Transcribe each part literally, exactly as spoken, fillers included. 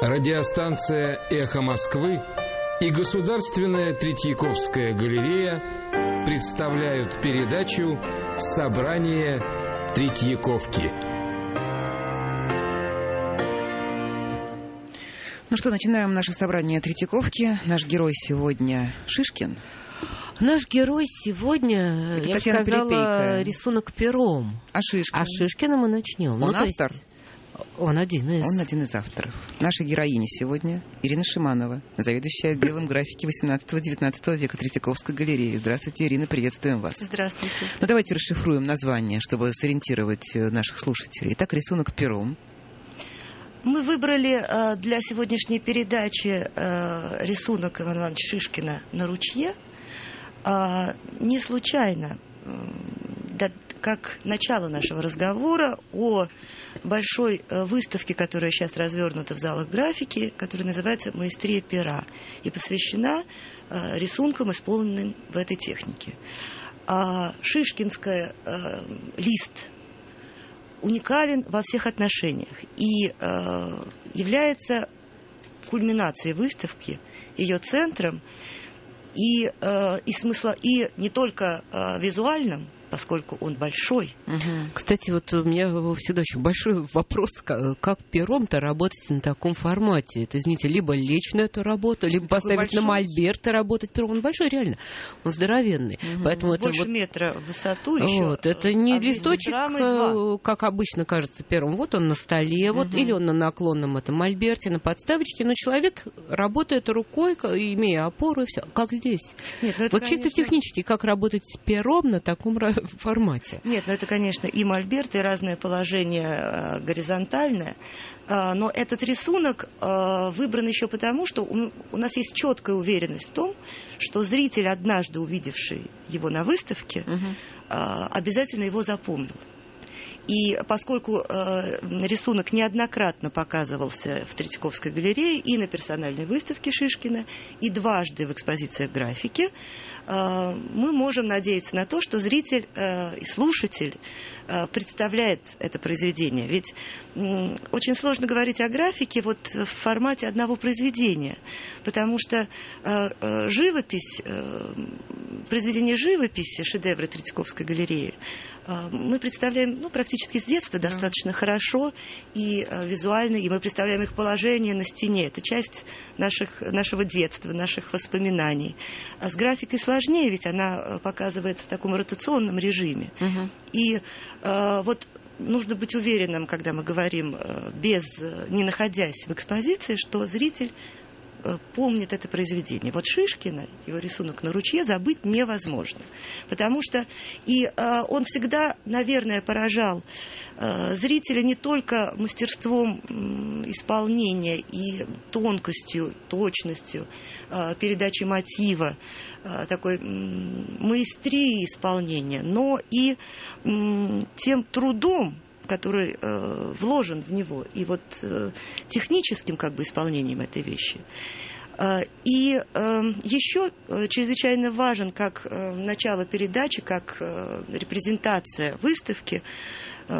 Радиостанция «Эхо Москвы» и Государственная Третьяковская галерея представляют передачу «Собрание Третьяковки». Ну что, начинаем наше собрание Третьяковки. Наш герой сегодня Шишкин. Наш герой сегодня, Это я бы Татьяна сказала, Перепейка. Рисунок пером. А Шишкин? А Шишкина мы начнем. Он ну, то автор? Есть, он один из. Он один из авторов. Наша героиня сегодня Ирина Шиманова, заведующая отделом графики восемнадцатого-девятнадцатого века Третьяковской галереи. Здравствуйте, Ирина, приветствуем вас. Здравствуйте. Ну, давайте расшифруем название, чтобы сориентировать наших слушателей. Итак, рисунок пером. Мы выбрали э, для сегодняшней передачи э, рисунок Ивана Ивановича Шишкина «На ручье». Э, не случайно, э, да, как начало нашего разговора о большой э, выставке, которая сейчас развернута в залах графики, которая называется «Маэстрия пера» и посвящена э, рисункам, исполненным в этой технике. А шишкинская э, лист уникален во всех отношениях и э, является кульминацией выставки, ее центром и, э, и, смысла, и не только э, визуальным, поскольку он большой. Угу. Кстати, вот у меня всегда очень большой вопрос, как, как пером-то работать на таком формате. Это, извините, либо лечь на эту работу, либо поставить большой? На мольберт и работать пером. Он большой, реально. Он здоровенный. Угу. Поэтому Больше это вот, метра в высоту еще. Вот, это не а листочек, как обычно кажется пером. Вот он на столе, угу. вот, или он на наклонном этом мольберте, на подставочке. Но человек работает рукой, имея опору, и все. Как здесь? Нет, ну это, вот конечно... чисто технически, как работать пером на таком формате. Нет, ну это, конечно, и мольберт, и разное положение э, горизонтальное. Э, но этот рисунок э, выбран еще потому, что у, у нас есть четкая уверенность в том, что зритель, однажды увидевший его на выставке, угу. э, обязательно его запомнил. И поскольку э, рисунок неоднократно показывался в Третьяковской галерее и на персональной выставке Шишкина, и дважды в экспозициях графики, э, мы можем надеяться на то, что зритель э, и слушатель э, представляет это произведение. Ведь э, очень сложно говорить о графике вот в формате одного произведения, потому что э, э, живопись, э, произведение живописи, шедевры Третьяковской галереи, мы представляем, ну, практически с детства достаточно yeah. хорошо и э, визуально, и мы представляем их положение на стене. Это часть наших, нашего детства, наших воспоминаний. А с графикой сложнее, ведь она показывается в таком ротационном режиме. Uh-huh. И э, вот нужно быть уверенным, когда мы говорим, э, без, не находясь в экспозиции, что зритель помнит это произведение. Вот Шишкина, его рисунок на ручье, забыть невозможно. Потому что и э, он всегда, наверное, поражал э, зрителя не только мастерством э, исполнения и тонкостью, точностью э, передачи мотива, э, такой э, маэстрией исполнения, но и э, тем трудом, который э, вложен в него, и вот э, техническим как бы исполнением этой вещи. Э, и э, еще э, чрезвычайно важен как э, начало передачи, как э, репрезентация выставки э,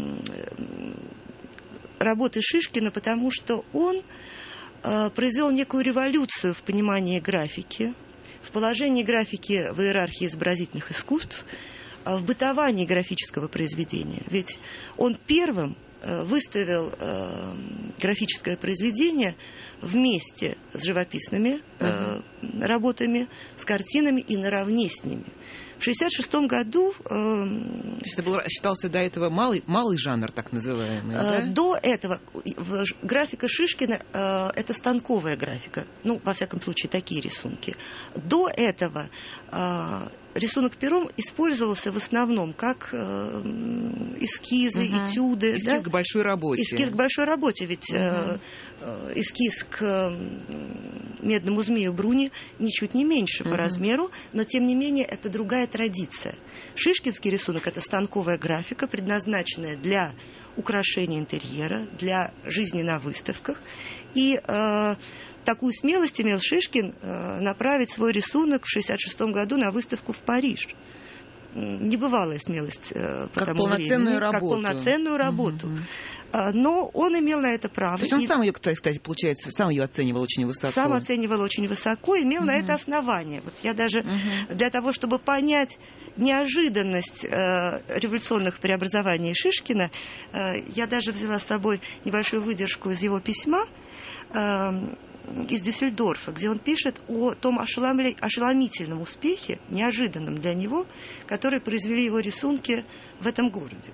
работы Шишкина, потому что он э, произвел некую революцию в понимании графики, в положении графики в иерархии изобразительных искусств, в бытовании графического произведения. Ведь он первым выставил э, графическое произведение вместе с живописными э, uh-huh. работами, с картинами и наравне с ними. В шестьдесят шестом году... Э, То есть это был, считался до этого малый, малый жанр, так называемый, э, да? До этого в, графика Шишкина э, это станковая графика. Ну, во всяком случае, такие рисунки. До этого э, рисунок пером использовался в основном как э, эскизы, uh-huh. этюды. Эскиз да? к большой работе. Эскиз к большой работе, ведь uh-huh. э, эскиз к медному змею Бруни ничуть не меньше uh-huh. по размеру, но тем не менее это другая традиция. Шишкинский рисунок – это станковая графика, предназначенная для украшения интерьера, для жизни на выставках. И э, такую смелость имел Шишкин э, направить свой рисунок в шестьдесят шестом году на выставку в Париж. Небывалая смелость э, по как тому полноценную времени, работу. Как полноценную работу. Uh-huh. Но он имел на это право. То есть он и... сам ее, кстати, получается, сам ее оценивал очень высоко. Сам оценивал очень высоко, имел угу. на это основание. Вот я даже угу. для того, чтобы понять неожиданность э, революционных преобразований Шишкина, э, я даже взяла с собой небольшую выдержку из его письма, э, из Дюссельдорфа, где он пишет о том ошеломительном успехе, неожиданном для него, который произвели его рисунки в этом городе.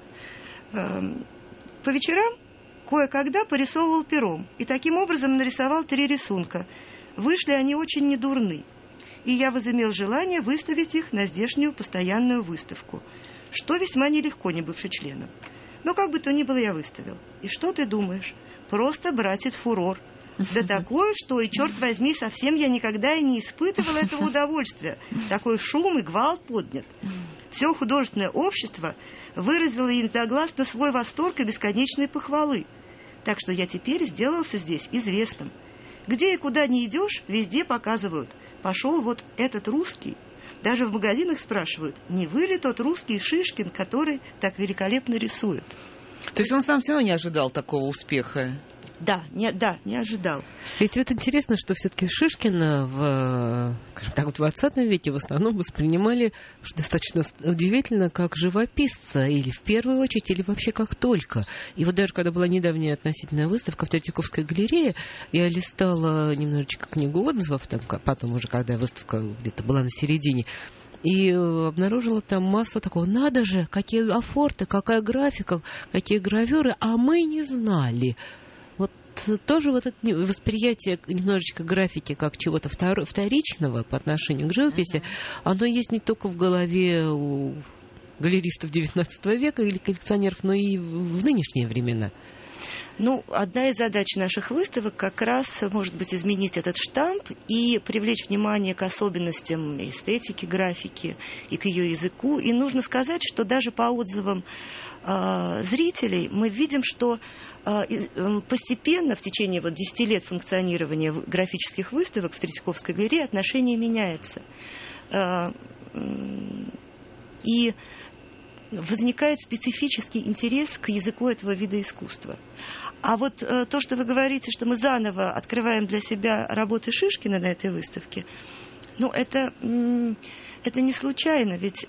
По вечерам кое-когда порисовывал пером, и таким образом нарисовал три рисунка. Вышли они очень недурны, и я возымел желание выставить их на здешнюю постоянную выставку, что весьма нелегко, не бывший членом. Но как бы то ни было, я выставил. И что ты думаешь? Просто, братец, фурор. Да такое, что, и, черт возьми, совсем я никогда и не испытывала этого удовольствия. Такой шум и гвалт поднят. Все художественное общество выразило единогласно свой восторг и бесконечные похвалы. Так что я теперь сделался здесь известным. Где и куда ни идешь, везде показывают. Пошел вот этот русский. Даже в магазинах спрашивают, не вы ли тот русский Шишкин, который так великолепно рисует. То есть он сам все равно не ожидал такого успеха? Да, не, да, не ожидал. Ведь вот интересно, что все-таки Шишкина в, скажем так, в двадцатом веке в основном воспринимали, что достаточно удивительно, как живописца, или в первую очередь, или вообще как только. И вот даже когда была недавняя относительная выставка в Третьяковской галерее, я листала немножечко книгу отзывов, там, потом уже, когда выставка где-то была на середине, и обнаружила там массу такого, надо же, какие афорты, какая графика, какие гравюры, а мы не знали. Вот тоже вот это восприятие немножечко графики как чего-то вторичного по отношению к живописи, uh-huh. оно есть не только в голове у галеристов девятнадцатого века или коллекционеров, но и в нынешние времена. Ну, одна из задач наших выставок как раз, может быть, изменить этот штамп и привлечь внимание к особенностям эстетики, графики и к ее языку. И нужно сказать, что даже по отзывам э, зрителей мы видим, что постепенно в течение вот десяти лет функционирования графических выставок в Третьяковской галерее отношение меняется. И возникает специфический интерес к языку этого вида искусства. А вот то, что вы говорите, что мы заново открываем для себя работы Шишкина на этой выставке, ну, это, это не случайно, ведь...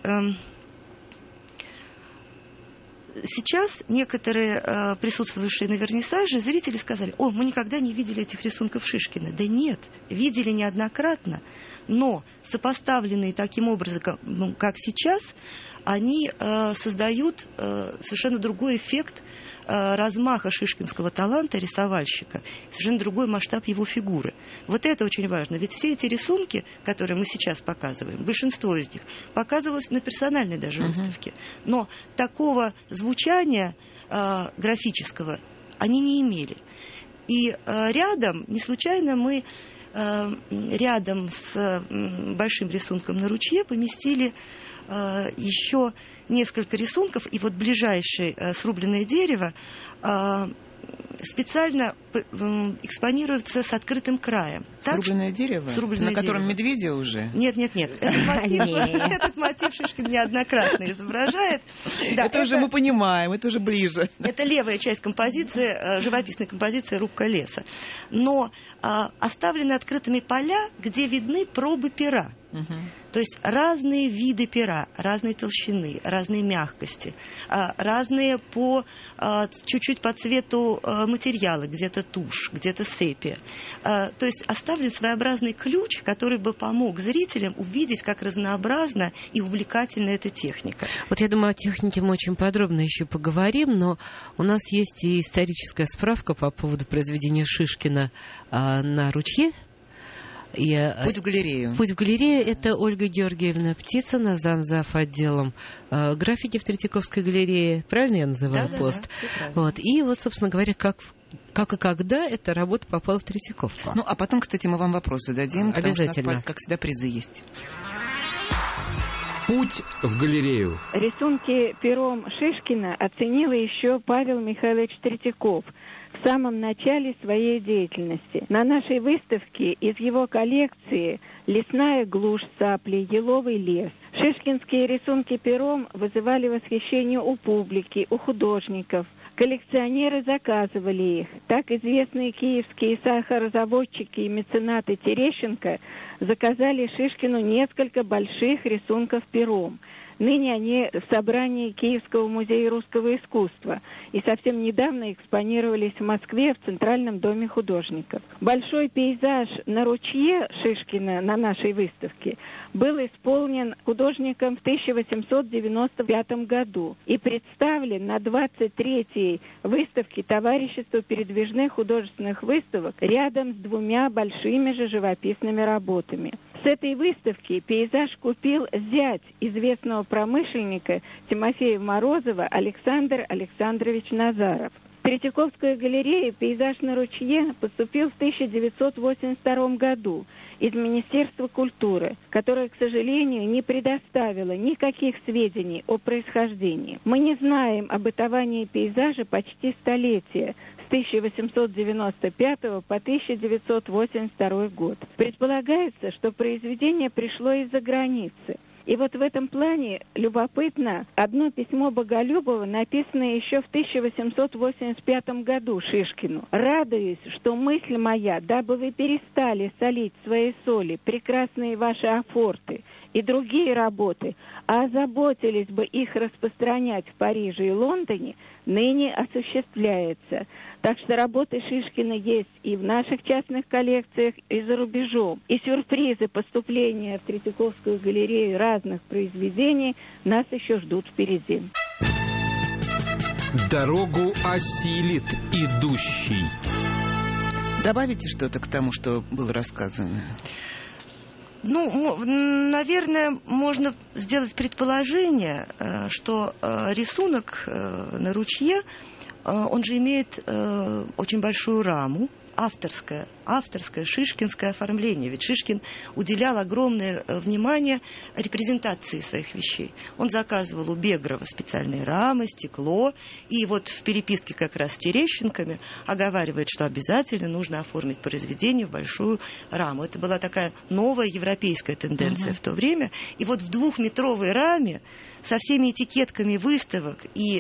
Сейчас некоторые э, присутствующие на вернисаже зрители сказали, о, мы никогда не видели этих рисунков Шишкина. Да нет, видели неоднократно, но сопоставленные таким образом, как сейчас, они э, создают э, совершенно другой эффект э, размаха шишкинского таланта рисовальщика, совершенно другой масштаб его фигуры. Вот это очень важно, ведь все эти рисунки, которые мы сейчас показываем, большинство из них показывалось на персональной даже uh-huh. выставке, но такого звучания э, графического они не имели. И э, рядом, не случайно мы э, рядом с э, большим рисунком на ручье поместили еще несколько рисунков, и вот ближайшее срубленное дерево специально экспонируется с открытым краем. Срубленное так, дерево? Срубленное на котором дерево. Медведя уже? Нет, нет, нет. Этот мотив, этот мотив Шишкин неоднократно изображает. Да, это, это уже мы понимаем, это уже ближе. Это левая часть композиции, живописной композиции «Рубка леса». Но а, оставлены открытыми поля, где видны пробы пера. Угу. То есть разные виды пера, разные толщины, разные мягкости, разные по, чуть-чуть по цвету материала, где-то тушь, где-то сепия. То есть оставлен своеобразный ключ, который бы помог зрителям увидеть, как разнообразна и увлекательна эта техника. Вот я думаю, о технике мы очень подробно еще поговорим, но у нас есть и историческая справка по поводу произведения Шишкина на ручье. И, Путь в галерею. Путь в галерею — это Ольга Георгиевна Птицына, замзав отделом э, графики в Третьяковской галерее. Правильно я называю да, пост? Да, да, вот. И вот, собственно говоря, как, как и когда эта работа попала в Третьяковку. Ну, а потом, кстати, мы вам вопросы дадим. Обязательно. Потому что у нас, как всегда, призы есть. Путь в галерею. Рисунки пером Шишкина оценил еще Павел Михайлович Третьяков в самом начале своей деятельности. На нашей выставке из его коллекции «Лесная глушь сапли», «Еловый лес». Шишкинские рисунки пером вызывали восхищение у публики, у художников. Коллекционеры заказывали их. Так известные киевские сахарозаводчики и меценаты Терещенко заказали Шишкину несколько больших рисунков пером. Ныне они в собрании Киевского музея русского искусства и совсем недавно экспонировались в Москве в Центральном доме художников. Большой пейзаж на ручье Шишкина на нашей выставке был исполнен художником в тысяча восемьсот девяносто пятом году и представлен на двадцать третьей выставке Товарищества передвижных художественных выставок рядом с двумя большими же живописными работами. С этой выставки пейзаж купил зять известного промышленника Тимофея Морозова Александр Александрович Назаров. В Третьяковскую галерею пейзаж на ручье поступил в тысяча девятьсот восемьдесят втором году из Министерства культуры, которое, к сожалению, не предоставило никаких сведений о происхождении. Мы не знаем о бытовании пейзажа почти столетие, с тысяча восемьсот девяносто пятого по тысяча девятьсот восемьдесят второй год. Предполагается, что произведение пришло из-за границы. И вот в этом плане любопытно одно письмо Боголюбова, написанное еще в тысяча восемьсот восемьдесят пятом году Шишкину. «Радуюсь, что мысль моя, дабы вы перестали солить свои соли, прекрасные ваши афорты и другие работы, а озаботились бы их распространять в Париже и Лондоне, ныне осуществляется». Так что работы Шишкина есть и в наших частных коллекциях, и за рубежом. И сюрпризы поступления в Третьяковскую галерею разных произведений нас еще ждут впереди. Дорогу осилит идущий. Добавите что-то к тому, что было рассказано? Ну, наверное, можно сделать предположение, что рисунок на ручье, он же имеет э, очень большую раму, авторское, авторское шишкинское оформление. Ведь Шишкин уделял огромное внимание репрезентации своих вещей. Он заказывал у Бегрова специальные рамы, стекло, и вот в переписке как раз с Терещенками оговаривает, что обязательно нужно оформить произведение в большую раму. Это была такая новая европейская тенденция uh-huh. в то время. И вот в двухметровой раме со всеми этикетками выставок и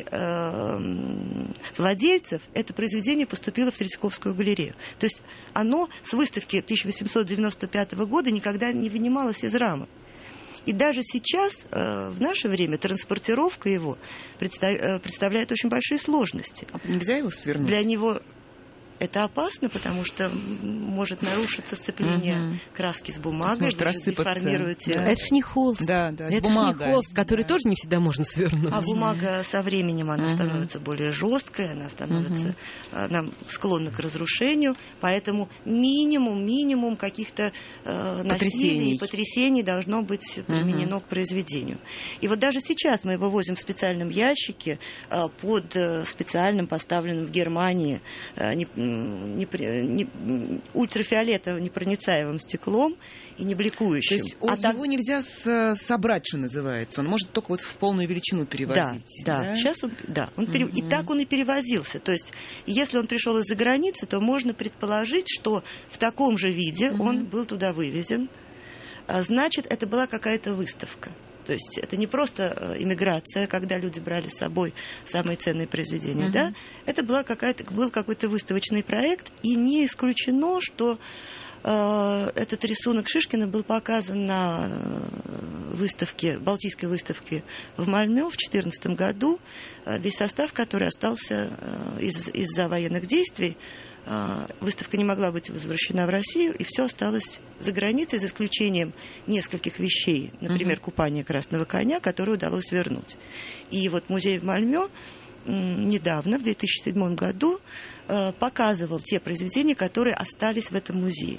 э, владельцев это произведение поступило в Третьяковскую галерею. То есть оно с выставки тысяча восемьсот девяносто пятого года никогда не вынималось из рамы. И даже сейчас, э, в наше время, транспортировка его представ, э, представляет очень большие сложности. А нельзя его свернуть? Для него это опасно, потому что может нарушиться сцепление угу. краски с бумагой, может деформируете. Да. Это ж не холст. Да, да, это бумага. ж не холст, который да. тоже не всегда можно свернуть. А бумага со временем она угу. становится более жесткой, она становится угу. она склонна к разрушению, поэтому минимум, минимум каких-то э, насилий, потрясений должно быть применено угу. к произведению. И вот даже сейчас мы его возим в специальном ящике э, под э, специальным поставленным в Германии э, не, Не, не, ультрафиолетовым непроницаемым стеклом и не бликующим. То есть а его так... нельзя с, собрать, что называется. Он может только вот в полную величину перевозить. Да, да. да? Сейчас он, да, он пере... mm-hmm. и так он и перевозился. То есть, если он пришел из-за границы, то можно предположить, что в таком же виде mm-hmm. он был туда вывезен. А значит, это была какая-то выставка. То есть это не просто иммиграция, когда люди брали с собой самые ценные произведения, uh-huh. да? Это была какая-то, был какой-то выставочный проект, и не исключено, что э, этот рисунок Шишкина был показан на выставке, Балтийской выставке в Мальмё в две тысячи четырнадцатом году, весь состав, который остался э, из, из-за военных действий. Выставка не могла быть возвращена в Россию, и все осталось за границей, за исключением нескольких вещей, например, uh-huh. купание красного коня, которое удалось вернуть. И вот музей в Мальмё недавно, в две тысячи седьмом году, показывал те произведения, которые остались в этом музее.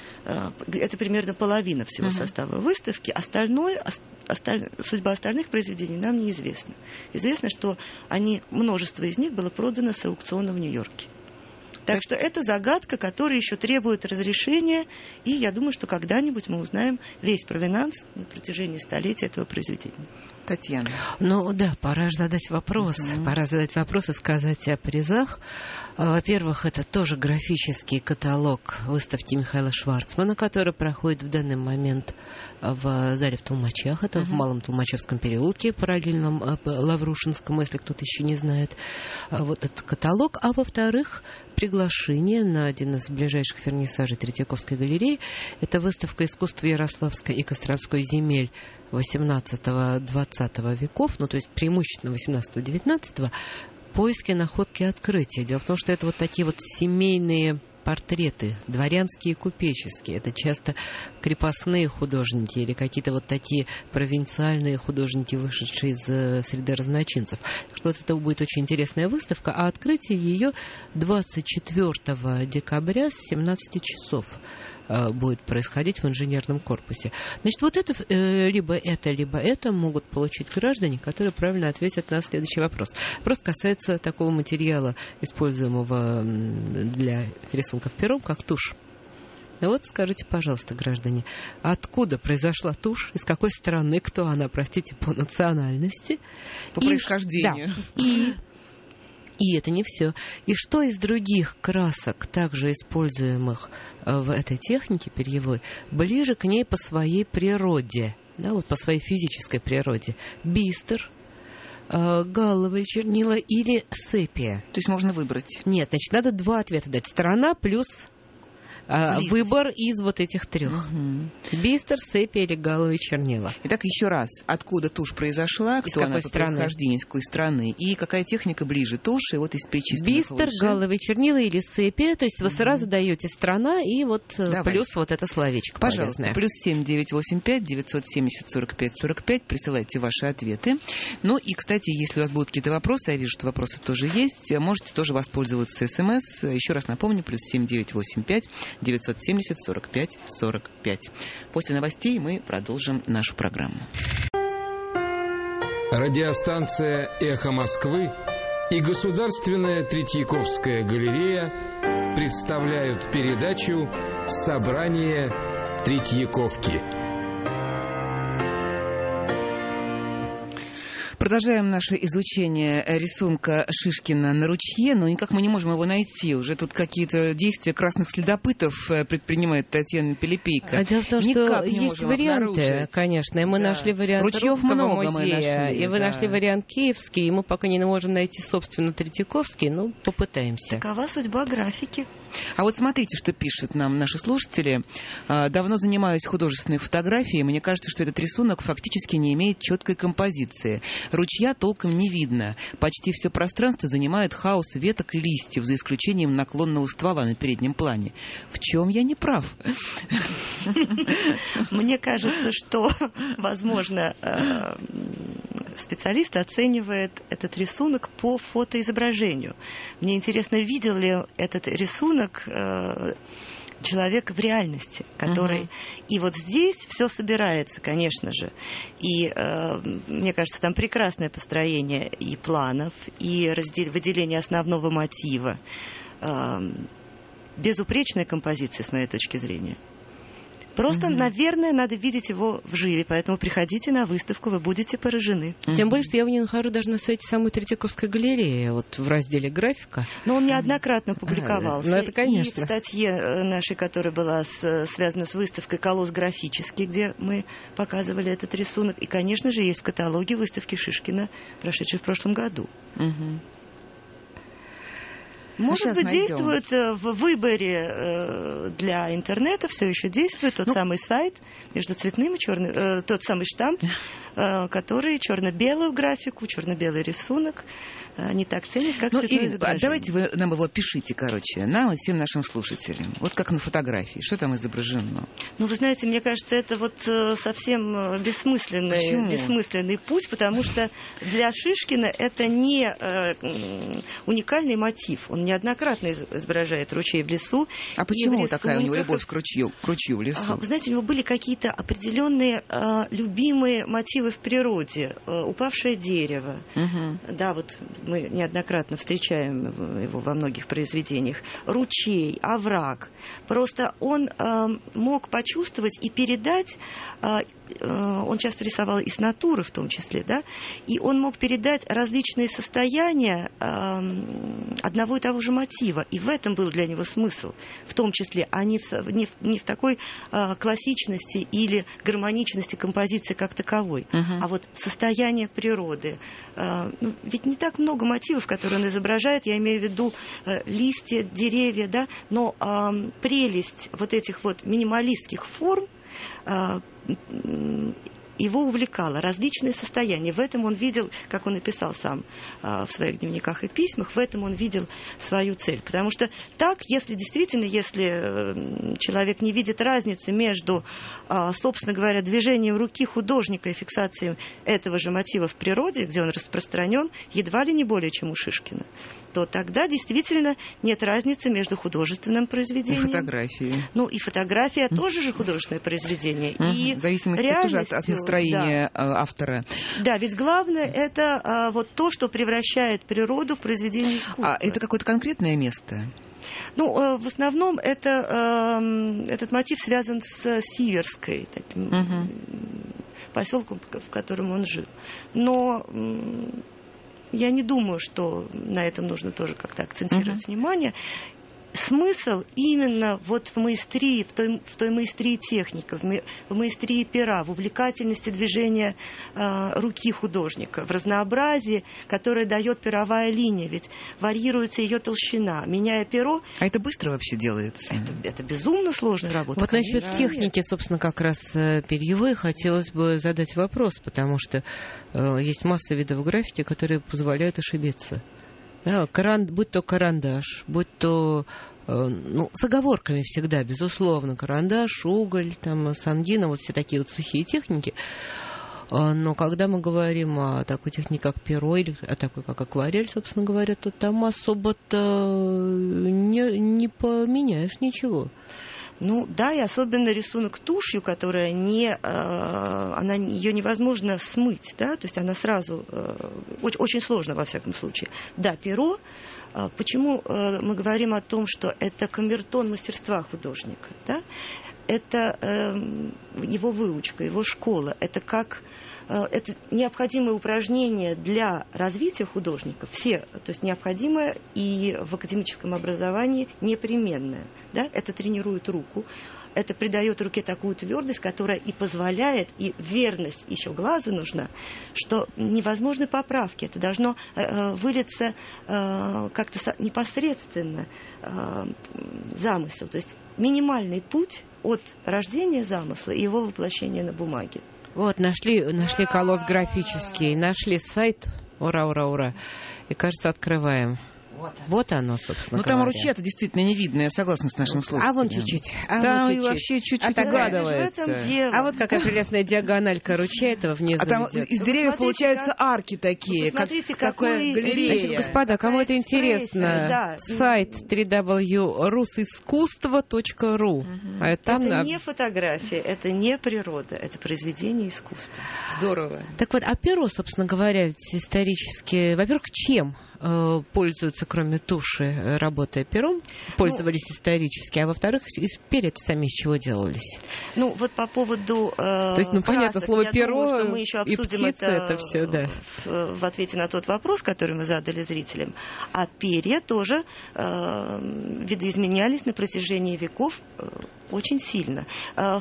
Это примерно половина всего uh-huh. состава выставки. Остальное, осталь... судьба остальных произведений нам неизвестна. Известно, что они, множество из них было продано с аукциона в Нью-Йорке. Так что это загадка, которая еще требует разрешения, и я думаю, что когда-нибудь мы узнаем весь провинанс на протяжении столетия этого произведения. Татьяна. Ну да, пора же задать вопрос. Uh-huh. Пора задать вопрос и сказать о призах. Во-первых, это тоже графический каталог выставки Михаила Шварцмана, который проходит в данный момент в зале в Толмачах. Это uh-huh. в Малом Толмачевском переулке, параллельном Лаврушинскому, если кто-то еще не знает. Вот этот каталог. А во-вторых, приглашение на один из ближайших вернисажей Третьяковской галереи. Это выставка искусства Ярославской и Костромской земель восемнадцатого-двадцатого веков, ну, то есть преимущественно восемнадцатого-девятнадцатого, поиски, находки, открытия. Дело в том, что это вот такие вот семейные портреты, дворянские и купеческие. Это часто крепостные художники или какие-то вот такие провинциальные художники, вышедшие из э, среды разночинцев. Так что вот это будет очень интересная выставка, а открытие ее двадцать четвёртого декабря с семнадцати часов э, будет происходить в инженерном корпусе. Значит, вот это, э, либо это, либо это могут получить граждане, которые правильно ответят на следующий вопрос. Вопрос касается такого материала, используемого для рисунка пером, как тушь. Вот скажите, пожалуйста, граждане, откуда произошла тушь, из какой страны, кто она, простите, по национальности? По и, происхождению. Да, и, и это не все. И что из других красок, также используемых в этой технике перьевой, ближе к ней по своей природе, да, вот по своей физической природе? Бистер, галловые чернила или сепия. То есть можно выбрать? Нет, значит, надо два ответа дать. Страна плюс а, выбор из вот этих трех. Угу. Бистер, сепия или галловые чернила. Итак, еще раз. Откуда тушь произошла, кто она по происхождению, из какой страны, и какая техника ближе туши, вот из перечисленных Бистер, лучше. галловые чернила или сепия. То есть вы угу. сразу даете страна и вот Давай. плюс вот это словечко. Пожалуйста, полезное. плюс семь девять восемь пять девятьсот семьдесят сорок пять сорок пять. Присылайте ваши ответы. Ну и, кстати, если у вас будут какие-то вопросы, я вижу, что вопросы тоже есть, можете тоже воспользоваться СМС. Еще раз напомню, плюс семь девять восемь пять девятьсот семьдесят сорок пять сорок пять. После новостей мы продолжим нашу программу. Радиостанция «Эхо Москвы» и Государственная Третьяковская галерея представляют передачу «Собрание Третьяковки». Продолжаем наше изучение рисунка Шишкина на ручье, но никак мы не можем его найти. Уже тут какие-то действия красных следопытов предпринимает Татьяна Пилипейко. А дело в том, никак что есть варианты, обнаружить. Конечно. И мы да. нашли вариант Ручьев много музея, нашли, и вы да. нашли вариант киевский, и мы пока не можем найти, собственно, Третьяковский, но попытаемся. Такова судьба графики. А вот смотрите, что пишут нам наши слушатели. Давно занимаюсь художественной фотографией. Мне кажется, что этот рисунок фактически не имеет четкой композиции. Ручья толком не видно. Почти все пространство занимает хаос веток и листьев, за исключением наклонного ствола на переднем плане. В чем я не прав? Мне кажется, что, возможно, специалист оценивает этот рисунок по фотоизображению. Мне интересно, видел ли этот рисунок человека в реальности, который... Uh-huh. И вот здесь все собирается, конечно же. И э, мне кажется, там прекрасное построение и планов, и раздел... выделение основного мотива. Э, безупречная композиция, с моей точки зрения. Просто, mm-hmm. наверное, надо видеть его вживе, поэтому приходите на выставку, вы будете поражены. Mm-hmm. Тем более, что я в ней нахожу даже на сайте самой Третьяковской галереи, вот в разделе «Графика». Но он неоднократно публиковался. Ну, это, конечно. И в статье нашей, которая была с, связана с выставкой «Колосс графический», где мы показывали этот рисунок. И, конечно же, есть в каталоге выставки Шишкина, прошедшей в прошлом году. Mm-hmm. Может ну, быть, найдем. действует в выборе для интернета, все еще действует тот ну, самый сайт между цветным и черным, тот самый штамп, который черно-белую графику, черно-белый рисунок не так ценит, как ну, цветное Ирина, изображение. Давайте вы нам его пишите, короче, нам и всем нашим слушателям. Вот как на фотографии. Что там изображено? Ну, вы знаете, мне кажется, это вот совсем бессмысленный, бессмысленный путь, потому что для Шишкина это не э, уникальный мотив. Он неоднократно изображает ручей в лесу. А почему такая у него любовь к ручью, к ручью в лесу? А, вы знаете, у него были какие-то определенные э, любимые мотивы в природе. Э, упавшее дерево. Угу. Да, вот мы неоднократно встречаем его во многих произведениях, ручей, овраг. Просто он э, мог почувствовать и передать, э, э, он часто рисовал из натуры в том числе, да, и он мог передать различные состояния э, одного и того же мотива. И в этом был для него смысл, в том числе, а не в, не в, не в такой э, классичности или гармоничности композиции как таковой, uh-huh. а вот состояние природы. Э, ну, ведь не так много мотивов, которые он изображает, я имею в виду э, листья, деревья, да, но э, прелесть вот этих вот минималистских форм э, его увлекало, различные состояния. В этом он видел, как он и писал сам э, в своих дневниках и письмах, в этом он видел свою цель. Потому что так, если действительно, если э, человек не видит разницы между, э, собственно говоря, движением руки художника и фиксацией этого же мотива в природе, где он распространен едва ли не более, чем у Шишкина, то тогда действительно нет разницы между художественным произведением. И фотографией. Ну, и фотография mm. тоже же художественное произведение. Mm-hmm. И в зависимости тоже от, от настроения да. автора. Да, ведь главное это а, вот то, что превращает природу в произведение искусства. А это какое-то конкретное место? Ну, в основном это, этот мотив связан с Сиверской, таким uh-huh. поселком, в котором он жил. Но я не думаю, что на этом нужно тоже как-то акцентировать uh-huh. внимание. Смысл именно вот в маэстрии, в той, в той маэстрии техника, в, ма, в маэстрии пера, в увлекательности движения э, руки художника, в разнообразии, которое дает перовая линия, ведь варьируется ее толщина. Меняя перо... А это быстро вообще делается? Это, это безумно сложная работа. Вот насчет да. техники, собственно, как раз перьевой хотелось бы задать вопрос, потому что э, есть масса видов граффити, которые позволяют ошибиться. Да, каран, будь то карандаш, будь то, э, ну, с оговорками всегда, безусловно, карандаш, уголь, там, сангина, вот все такие вот сухие техники. А, но когда мы говорим о такой технике, как перо, или о такой, как акварель, собственно говоря, то там особо-то не, не поменяешь ничего. Ну да, и особенно рисунок тушью, которая не, э, она, ее невозможно смыть, да, то есть она сразу, э, очень, очень сложно во всяком случае. Да, перо, э, почему э, мы говорим о том, что это камертон мастерства художника, да, это э, его выучка, его школа, это как... Это необходимое упражнение для развития художника, все, то есть необходимое и в академическом образовании непременное. Да? Это тренирует руку, это придает руке такую твердость, которая и позволяет, и верность еще глаза нужна, что невозможны поправки. Это должно э, вылиться э, как-то непосредственно э, замысел. То есть минимальный путь от рождения замысла и его воплощения на бумаге. Вот, нашли, нашли колосс графический, нашли сайт, ура, ура, ура, и, кажется, открываем. Вот, вот оно, собственно Ну, говоря. там ручья-то действительно не видно, я согласна с нашим слушателем. А вон чуть-чуть. А там вон чуть-чуть. вообще чуть-чуть а угадывается. А вот какая прелестная диагональка ручья этого внизу А там идет. из деревьев получаются как... арки такие, как такая галерея. Значит, господа, кому это интересно, да. сайт дабл ю дабл ю дабл ю точка рус искусство точка ру. Угу. А там это на... не фотография, это не природа, это произведение искусства. Здорово. Так вот, а перо, собственно говоря, исторически, во-первых, чем пользуются, кроме туши, работая пером, пользовались ну, исторически, а во-вторых, перья сами из чего делались? Ну, вот по поводу э, То есть, ну, красок, понятно, слово перо думаю, что мы еще и обсудим птица, это, это все, да. в, в ответе на тот вопрос, который мы задали зрителям. А перья тоже э, видоизменялись на протяжении веков э, очень сильно. Э,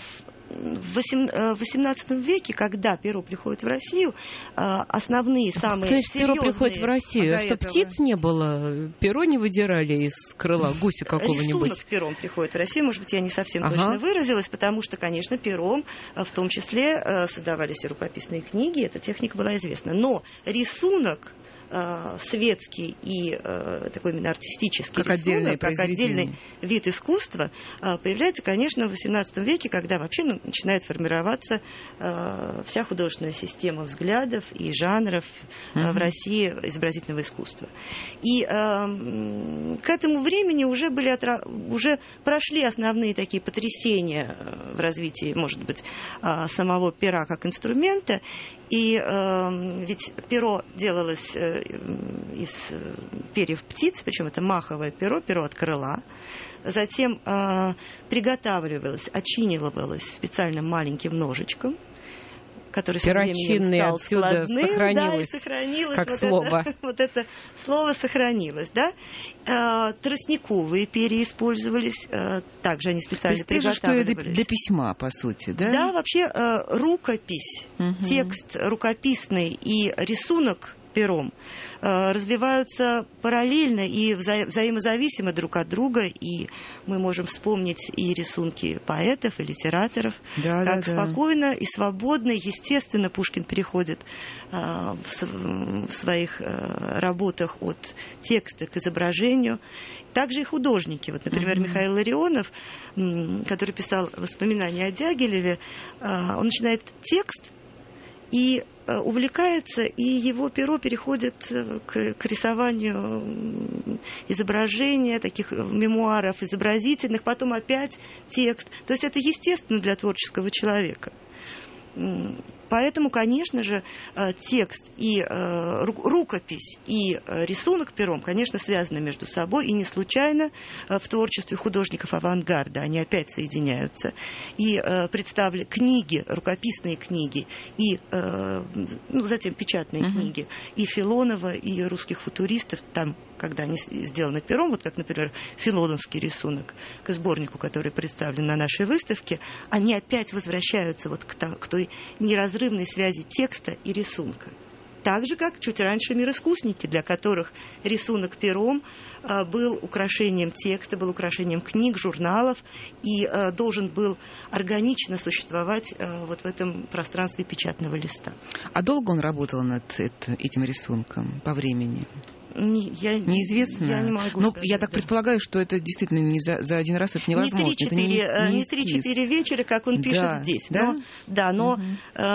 В восемнадцатом веке, когда перо приходит в Россию, основные, самые Конечно, серьезные... перо приходит в Россию, а что этого... птиц не было, перо не выдирали из крыла гуся какого-нибудь. Рисунок пером приходит в Россию, может быть, я не совсем ага. точно выразилась, потому что, конечно, пером в том числе создавались и рукописные книги, эта техника была известна. Но рисунок светский и э, такой именно артистический как рисунок, отдельный, как отдельный вид искусства, э, появляется, конечно, в восемнадцатом веке, когда вообще ну, начинает формироваться э, вся художественная система взглядов и жанров э, mm-hmm. в России изобразительного искусства. И э, к этому времени уже, были отра... уже прошли основные такие потрясения в развитии, может быть, э, самого пера как инструмента. И э, ведь перо делалось из перьев птиц, причем это маховое перо, перо от крыла. Затем э, приготавливалось, очинивалось специальным маленьким ножичком, который со временем стал отсюда складным, сохранилось, да, и сохранилось как вот слово. Это, вот это слово сохранилось, да. Э, тростниковые перья использовались, э, также они специально То есть приготавливались. что для, для письма, по сути, да? Да, вообще э, рукопись, угу. текст рукописный и рисунок пером э, развиваются параллельно и вза- взаимозависимо друг от друга, и мы можем вспомнить и рисунки поэтов, и литераторов, да, как да, да. спокойно и свободно, естественно, Пушкин переходит э, в, в своих э, работах от текста к изображению. Также и художники. Вот, например, uh-huh. Михаил Ларионов, м, который писал воспоминания о Дягилеве, э, он начинает текст и увлекается, и его перо переходит к, к рисованию изображения, таких мемуаров изобразительных, потом опять текст. То есть это естественно для творческого человека. Поэтому, конечно же, текст и рукопись, и рисунок пером, конечно, связаны между собой, и не случайно в творчестве художников авангарда они опять соединяются. И представлены книги, рукописные книги, и ну, затем печатные uh-huh. книги, и Филонова, и русских футуристов, там, когда они сделаны пером, вот как, например, филоновский рисунок к сборнику, который представлен на нашей выставке, они опять возвращаются вот к, к той неразрывной связи текста и рисунка. Так же, как чуть раньше мироискусники, для которых рисунок пером а, был украшением текста, был украшением книг, журналов и а, должен был органично существовать а, вот в этом пространстве печатного листа. А долго он работал над это, этим рисунком по времени? Не, я, Неизвестно. Я не могу Но сказать, я так да. предполагаю, что это действительно не за, за один раз это невозможно. Не три-четыре вечера, как он пишет да, здесь. Да, но, да, но угу.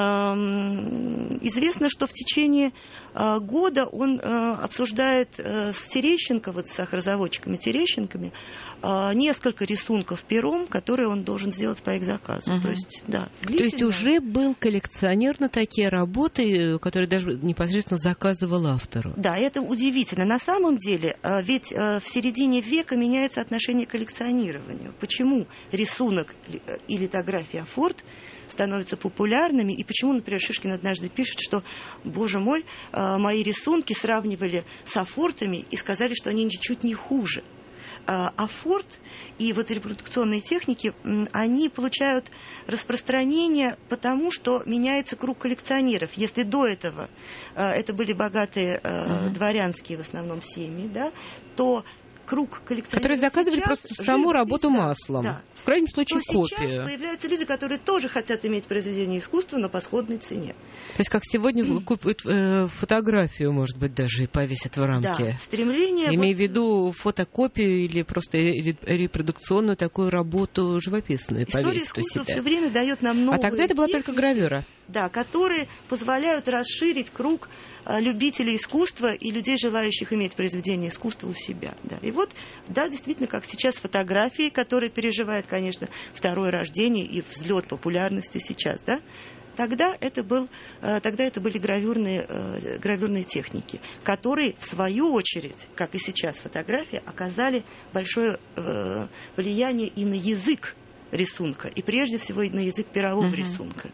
э, известно, что в течение э, года он э, обсуждает э, с Терещенко, вот с сахарозаводчиками Терещенками, э, несколько рисунков пером, которые он должен сделать по их заказу. Угу. То есть, да, То есть уже был коллекционер на такие работы, которые даже непосредственно заказывал автору. Да, это удивительно. На самом деле, ведь в середине века меняется отношение к коллекционированию. Почему рисунок и литография Форд становятся популярными, и почему, например, Шишкин однажды пишет, что, боже мой, мои рисунки сравнивали с афортами и сказали, что они ничуть не хуже. Афорт и вот репродукционные техники, они получают распространение потому, что меняется круг коллекционеров. Если до этого это были богатые uh-huh. дворянские в основном семьи, да, то круг коллекционеров, которые заказывали просто саму работу маслом. Да. В крайнем случае, то копию. Сейчас появляются люди, которые тоже хотят иметь произведение искусства, но по сходной цене. То есть, как сегодня mm. купят э, фотографию, может быть, даже и повесят в рамке. Да, стремление... Имея вот... в виду фотокопию или просто репродукционную такую работу живописную повесить у себя. История искусства все время дает нам новые... А тогда это была только гравюра. Да, которые позволяют расширить круг а, любителей искусства и людей, желающих иметь произведение искусства у себя. Да. И вот, да, действительно, как сейчас фотографии, которые переживают, конечно, второе рождение и взлет популярности сейчас, да, тогда это, был, тогда это были гравюрные, гравюрные техники, которые, в свою очередь, как и сейчас фотографии, оказали большое влияние и на язык рисунка, и прежде всего и на язык перового uh-huh. рисунка.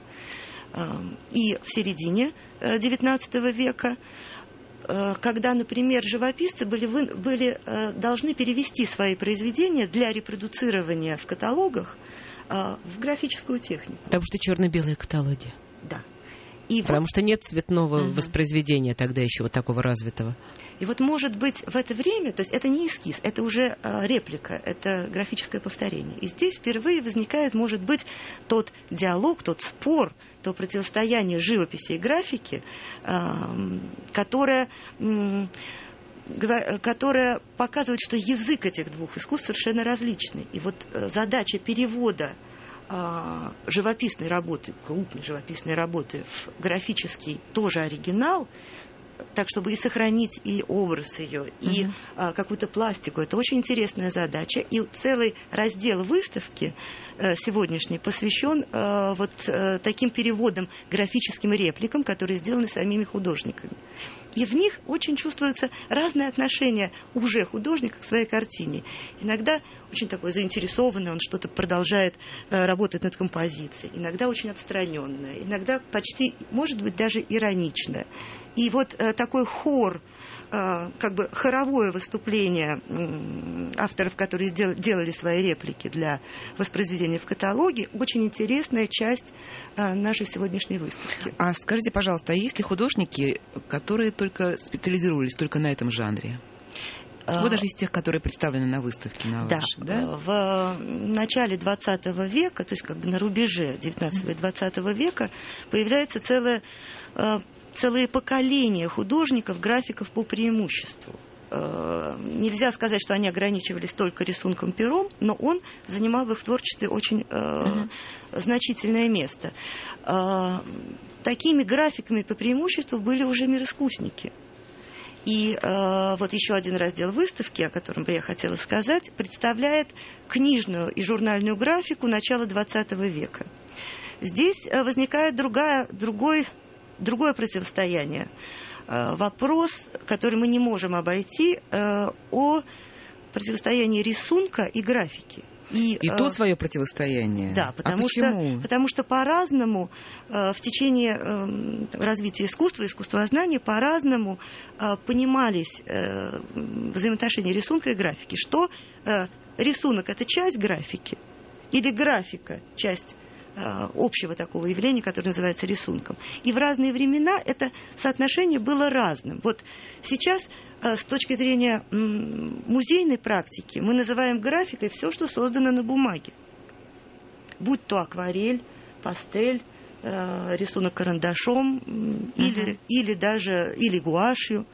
И в середине девятнадцатого века, когда, например, живописцы были, были, должны перевести свои произведения для репродуцирования в каталогах в графическую технику. Потому что черно-белые каталоги. Да. И Потому вот... что нет цветного угу. воспроизведения тогда еще вот такого развитого. И вот, может быть, в это время, то есть это не эскиз, это уже э, реплика, это графическое повторение. И здесь впервые возникает, может быть, тот диалог, тот спор, то противостояние живописи и графики, э, которое... Э, которая показывает, что язык этих двух искусств совершенно различный. И вот задача перевода а, живописной работы, крупной живописной работы в графический тоже оригинал, так, чтобы и сохранить и образ ее, и uh-huh. а, какую-то пластику. Это очень интересная задача. И целый раздел выставки э, сегодняшний посвящен э, вот э, таким переводам, графическим репликам, которые сделаны самими художниками. И в них очень чувствуется разное отношение уже художника к своей картине. Иногда очень такой заинтересованный, он что-то продолжает э, работать над композицией. Иногда очень отстраненное, иногда почти, может быть, даже ироничное. И вот э, такой хор, э, как бы хоровое выступление э, авторов, которые сделали, делали свои реплики для воспроизведения в каталоге, очень интересная часть э, нашей сегодняшней выставки. А скажите, пожалуйста, а есть ли художники, которые только специализировались только на этом жанре? Вот даже из тех, которые представлены на выставке на да. вашей, да? В начале двадцатого века, то есть как бы на рубеже девятнадцатого и двадцатого века, появляется целое, целое поколение художников, графиков по преимуществу. Нельзя сказать, что они ограничивались только рисунком пером, но он занимал в их творчестве очень uh-huh. значительное место. Такими графиками по преимуществу были уже мироискусники. И э, вот еще один раздел выставки, о котором бы я хотела сказать, представляет книжную и журнальную графику начала двадцатого века. Здесь возникает другая, другой, другое противостояние. Э, вопрос, который мы не можем обойти, э, о противостоянии рисунка и графики. И, и то свое противостояние. Да, потому, а что, потому что по-разному э, в течение э, развития искусства, искусствознания по-разному э, понимались э, взаимоотношения рисунка и графики. Что э, рисунок – это часть графики, или графика – часть э, общего такого явления, которое называется рисунком. И в разные времена это соотношение было разным. Вот сейчас с точки зрения музейной практики мы называем графикой все, что создано на бумаге. Будь то акварель, пастель, рисунок карандашом uh-huh. или, или даже или гуашью.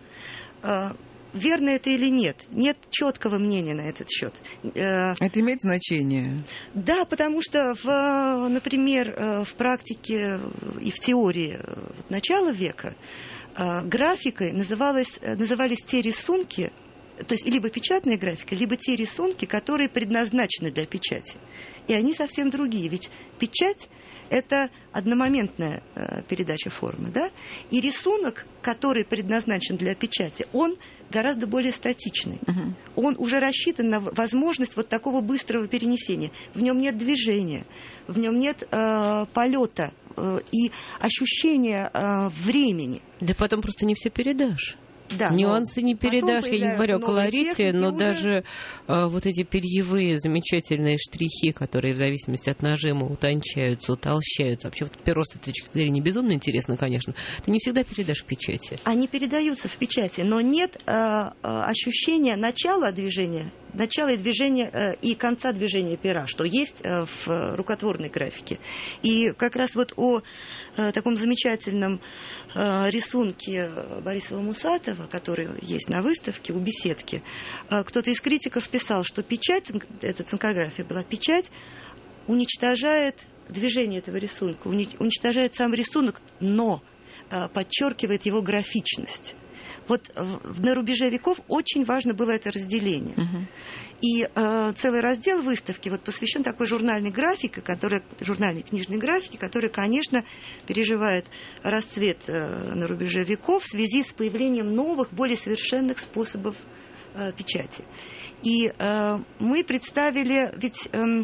Верно это или нет? Нет четкого мнения на этот счет. Это имеет значение? Да, потому что, в, например, в практике и в теории начала века графикой называлось, назывались те рисунки, то есть либо печатная графика, либо те рисунки, которые предназначены для печати. И они совсем другие, ведь печать – это одномоментная э, передача формы, да? И рисунок, который предназначен для печати, он гораздо более статичный. Uh-huh. Он уже рассчитан на возможность вот такого быстрого перенесения. В нем нет движения, в нем нет э, полета э, и ощущения э, времени. Да потом просто не все передашь. Да, нюансы не передашь, я не говорю о колорите, но уже... даже а, вот эти перьевые замечательные штрихи, которые в зависимости от нажима утончаются, утолщаются. Вообще вот перо с этой точки зрения безумно интересно, конечно. Ты не всегда передашь в печати. Они передаются в печати, но нет а, а, ощущения начала движения, начала и движения а, и конца движения пера, что есть а, в рукотворной графике. И как раз вот о а, таком замечательном рисунки Борисова-Мусатова, который есть на выставке у беседки, кто-то из критиков писал, что печать, эта цинкография была, печать уничтожает движение этого рисунка, уничтожает сам рисунок, но подчеркивает его графичность. Вот на рубеже веков очень важно было это разделение. Uh-huh. И э, целый раздел выставки вот посвящен такой журнальной графике, которая, журнальной книжной графике, которая, конечно, переживает расцвет э, на рубеже веков в связи с появлением новых, более совершенных способов э, печати. И э, мы представили, ведь... Э,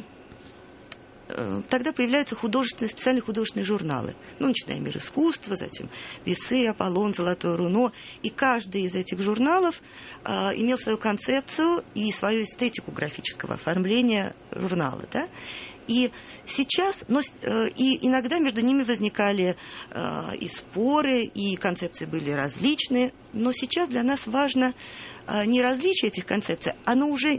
тогда появляются художественные, специальные художественные журналы. Ну, начиная «Мир искусства», затем «Весы», «Аполлон», «Золотое руно». И каждый из этих журналов э, имел свою концепцию и свою эстетику графического оформления журнала. Да? И сейчас, но, э, и иногда между ними возникали э, и споры, и концепции были различные. Но сейчас для нас важно э, не различие этих концепций, оно уже,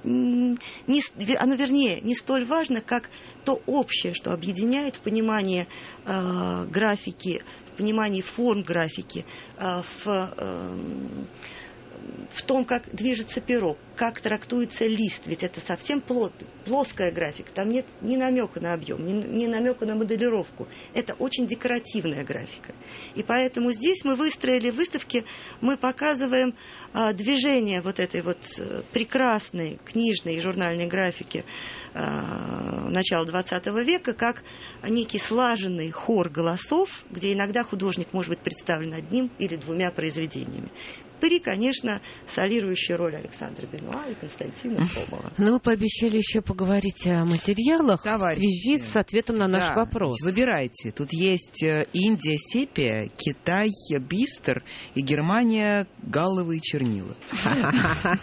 не, оно, вернее, не столь важно, как то общее, что объединяет в понимании э, графики, в понимании форм графики, э, в, э, в том, как движется перо, как трактуется лист, ведь это совсем плот, плоская графика, там нет ни намека на объем, ни, ни намека на моделировку. Это очень декоративная графика. И поэтому здесь мы выстроили в выставке, мы показываем а, движение вот этой вот прекрасной книжной и журнальной графики а, начала двадцатого века, как некий слаженный хор голосов, где иногда художник может быть представлен одним или двумя произведениями. При, конечно, солирующая роль Александра Бенуа и Константина Сомова. Но мы пообещали еще поговорить о материалах, товарищи, в связи с ответом на наш, да, вопрос. Выбирайте. Тут есть Индия сепия, Китай бистер и Германия галловые чернила. А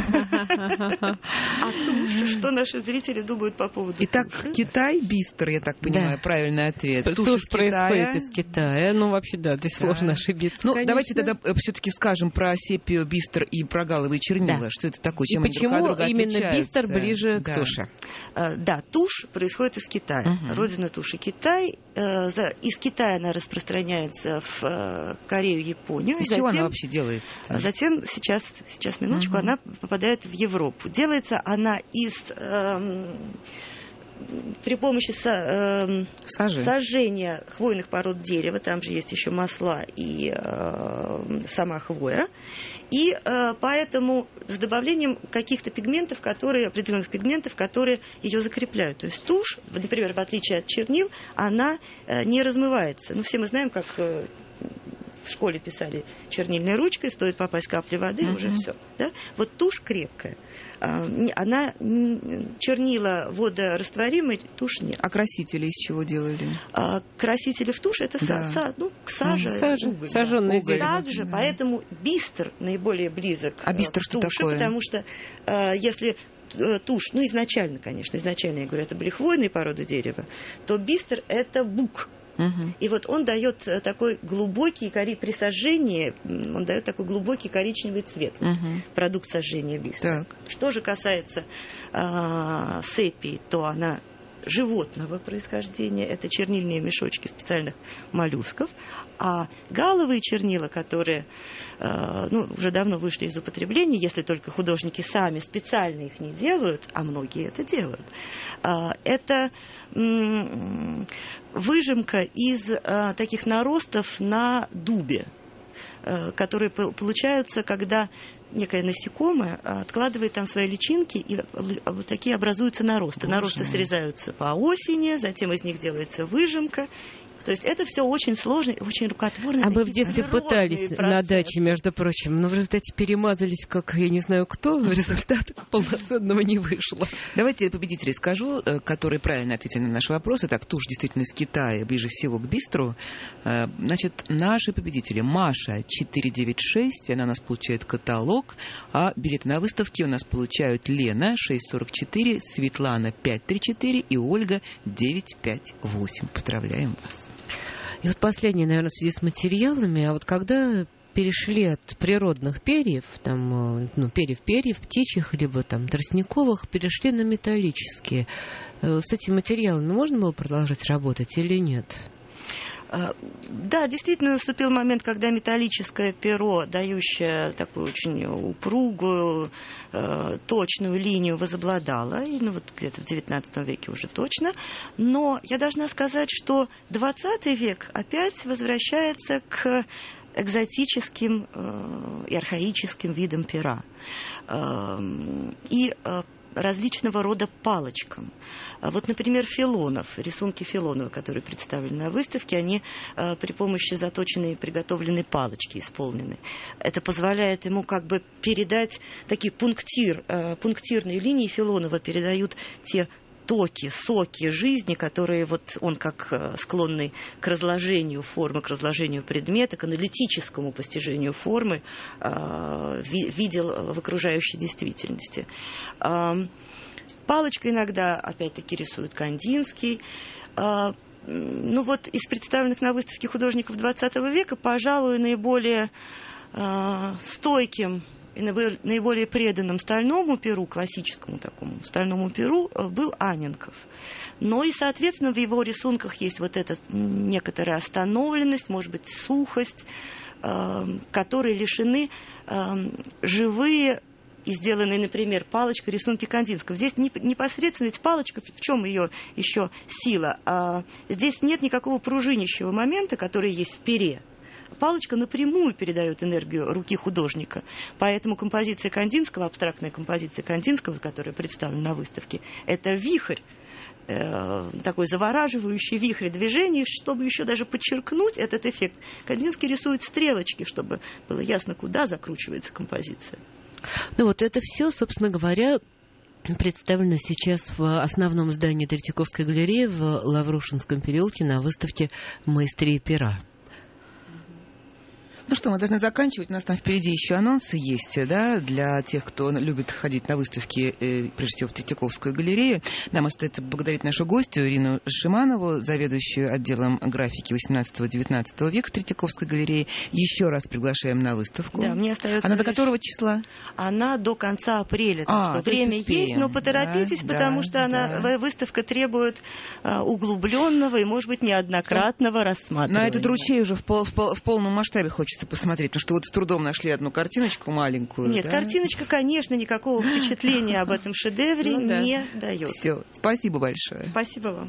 тушь, что наши зрители думают по поводу туши? Итак, Китай бистер, я так понимаю, правильный ответ. Тушь происходит из Китая. Ну, вообще, да, здесь сложно ошибиться. Ну, давайте тогда все-таки скажем про сепию, бистер и про галловые чернила. Да. Что это такое? Чем и почему именно бистер ближе, да, к туше? Uh, да, тушь происходит из Китая. Uh-huh. Родина туши Китай. Uh, за, из Китая она распространяется в uh, Корею, Японию. Из чего она вообще делается? Uh, затем, сейчас, сейчас минуточку, uh-huh. она попадает в Европу. Делается она из... Uh, при помощи со, э, сожжения хвойных пород дерева, там же есть еще масла и э, сама хвоя, и э, поэтому с добавлением каких-то пигментов, которые, определенных пигментов, которые ее закрепляют. То есть тушь, например, в отличие от чернил, она э, не размывается. Ну, все мы знаем, как... Э, в школе писали чернильной ручкой, стоит попасть капли воды, uh-huh. уже все. Да? Вот тушь крепкая. Она, чернила водорастворимые, тушь нет. А красители из чего делали? А, красители в тушь это да. са, ну, сажа, сажа уголь. Сажёное уголь. Также, да. Поэтому бистер наиболее близок а бистер к туше, что такое? Потому что если тушь, ну изначально, конечно, изначально, я говорю, это были хвойные породы дерева, то бистер это бук. Uh-huh. И вот он дает такой глубокий, при сожжении, он дает такой глубокий коричневый цвет, uh-huh. продукт сожжения бистера. Так. Что же касается а, сепии, то она животного происхождения, это чернильные мешочки специальных моллюсков, а галловые чернила, которые э, ну, уже давно вышли из употребления, если только художники сами специально их не делают, а многие это делают, э, это м- выжимка из э, таких наростов на дубе, э, которые получаются, когда некое насекомое откладывает там свои личинки, и вот такие образуются наросты. Боже наросты мой. Срезаются по осени, затем из них делается выжимка. То есть это все очень сложно и очень рукотворно. А мы в детстве пытались процессы. На даче, между прочим, но в результате перемазались, как я не знаю кто, в результате полноценного не вышло. Давайте победителей скажу, которые правильно ответили на наши вопросы. Так, тушь действительно из Китая, ближе всего к бистру. Значит, наши победители. Маша четыре девять шесть, она у нас получает каталог, а билеты на выставки у нас получают Лена шесть сорок четыре, Светлана пять три четыре и Ольга девять пять восемь. Поздравляем вас. И вот последнее, наверное, в связи с материалами, а вот когда перешли от природных перьев, там, ну, перьев-перьев, птичьих, либо там тростниковых, перешли на металлические, с этими материалами можно было продолжать работать или нет? Да, действительно наступил момент, когда металлическое перо, дающее такую очень упругую, точную линию, возобладало, и, ну, вот где-то в девятнадцатом веке уже точно. Но я должна сказать, что двадцатый век опять возвращается к экзотическим и архаическим видам пера. И различного рода палочкам. Вот, например, Филонов, рисунки Филонова, которые представлены на выставке, они э, при помощи заточенной и приготовленной палочки исполнены. Это позволяет ему как бы передать такие пунктир, э, пунктирные линии Филонова передают те токи, соки жизни, которые вот он, как склонный к разложению формы, к разложению предмета, к аналитическому постижению формы, видел в окружающей действительности. Палочкой иногда, опять-таки, рисует Кандинский. Ну вот из представленных на выставке художников двадцатого века, пожалуй, наиболее стойким и наиболее преданным стальному перу, классическому такому стальному перу, был Анненков. Но и, соответственно, в его рисунках есть вот эта некоторая остановленность, может быть, сухость, которые лишены живые и сделанные, например, палочкой рисунки Кандинского. Здесь непосредственно ведь палочка, в чем ее еще сила? А здесь нет никакого пружинящего момента, который есть в пере. Палочка напрямую передает энергию руки художника. Поэтому композиция Кандинского, абстрактная композиция Кандинского, которая представлена на выставке, это вихрь, э, такой завораживающий вихрь движений, чтобы еще даже подчеркнуть этот эффект. Кандинский рисует стрелочки, чтобы было ясно, куда закручивается композиция. Ну вот это все, собственно говоря, представлено сейчас в основном здании Третьяковской галереи в Лаврушинском переулке на выставке «Маэстрия пера». Ну что, мы должны заканчивать. У нас там впереди еще анонсы есть, да, для тех, кто любит ходить на выставки, э, прежде всего в Третьяковскую галерею. Нам остается поблагодарить нашу гостью Ирину Шиманову, заведующую отделом графики восемнадцатого-девятнадцатого века Третьяковской галереи. Еще раз приглашаем на выставку. Да, мне остается Она до лишь... которого числа? Она до конца апреля. А, что время есть, но поторопитесь, да, потому да, что она, да. выставка требует а, углубленного и, может быть, неоднократного рассматривания. На этот ручей уже в, пол, в, пол, в полном масштабе хочется посмотреть, потому что вот с трудом нашли одну картиночку маленькую. Нет, да? Картиночка, конечно, никакого впечатления об этом шедевре ну, да. не дает. Все, спасибо большое. Спасибо вам.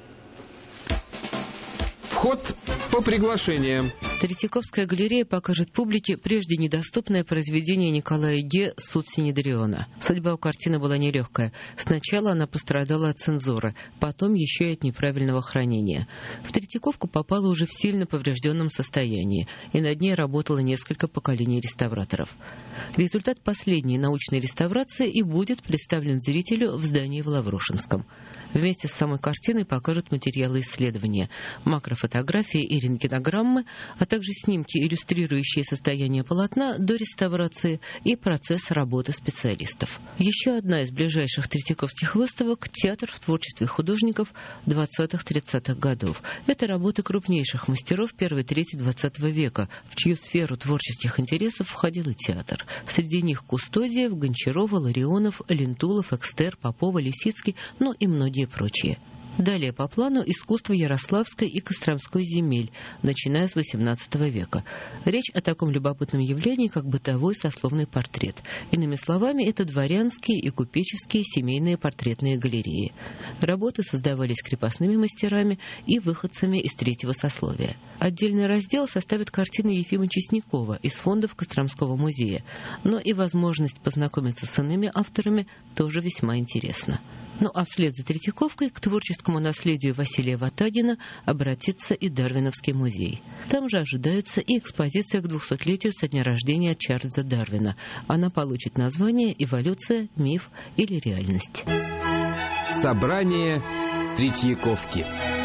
Вход по приглашениям. Третьяковская галерея покажет публике прежде недоступное произведение Николая Ге «Суд Синедриона». Судьба у картины была нелегкая. Сначала она пострадала от цензуры, потом еще и от неправильного хранения. В Третьяковку попала уже в сильно поврежденном состоянии, и над ней работало несколько поколений реставраторов. Результат последней научной реставрации и будет представлен зрителю в здании в Лаврушинском. Вместе с самой картиной покажут материалы исследования, макрофотографии и рентгенограммы, а также снимки, иллюстрирующие состояние полотна до реставрации и процесс работы специалистов. Еще одна из ближайших третьяковских выставок – «Театр в творчестве художников двадцатых-тридцатых годов». Это работы крупнейших мастеров первой трети двадцатого века, в чью сферу творческих интересов входил и театр. Среди них Кустодиев, Гончарова, Ларионов, Лентулов, Экстер, Попова, Лисицкий, ну и многие прочие. Далее по плану искусство Ярославской и Костромской земель, начиная с восемнадцатого века. Речь о таком любопытном явлении, как бытовой сословный портрет. Иными словами, это дворянские и купеческие семейные портретные галереи. Работы создавались крепостными мастерами и выходцами из третьего сословия. Отдельный раздел составит картины Ефима Чеснякова из фондов Костромского музея. Но и возможность познакомиться с иными авторами тоже весьма интересна. Ну а вслед за Третьяковкой к творческому наследию Василия Ватагина обратится и Дарвиновский музей. Там же ожидается и экспозиция к двухсотлетию со дня рождения Чарльза Дарвина. Она получит название «Эволюция, миф или реальность». Собрание Третьяковки.